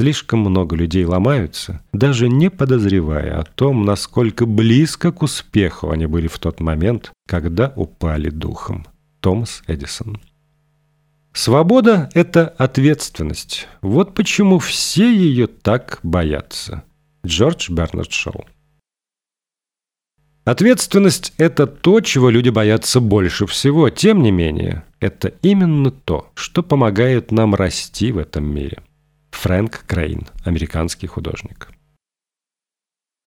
Слишком много людей ломаются, даже не подозревая о том, насколько близко к успеху они были в тот момент, когда упали духом. Томас Эдисон. Свобода – это ответственность. Вот почему все ее так боятся. Джордж Бернард Шоу. Ответственность – это то, чего люди боятся больше всего. Тем не менее, это именно то, что помогает нам расти в этом мире. Фрэнк Крейн, американский художник.